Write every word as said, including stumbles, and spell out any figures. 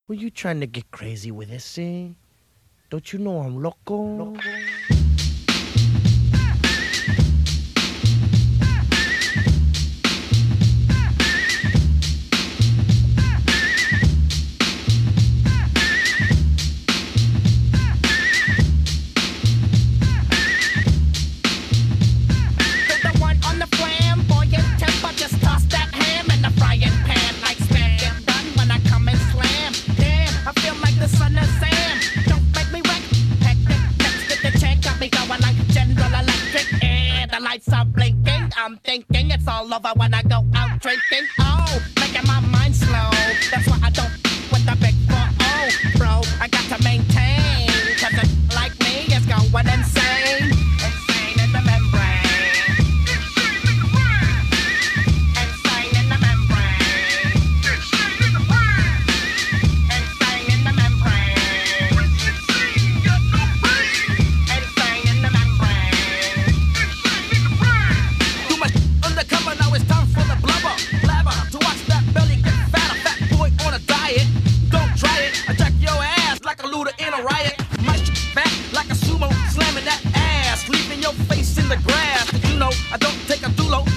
Were you trying to get crazy with this, eh? Don't you know I'm loco? loco? I'm thinking it's all over when I go out drinking. Oh, making my mind slow. That's why I don't with the big four oh, bro. I got to maintain, cause a like me is going insane. Insane in the membrane. Insane in the membrane. Insane in the brain. Insane in the membrane. Insane got no brain. Insane in the membrane. Undercover, now it's time for the blubber. Blabber, to watch that belly get fat. A fat boy on a diet. Don't try it. I jack your ass like a looter in a riot. My shit fat like a sumo, slamming that ass, leaving your face in the grass. Did you know I don't take a dulo?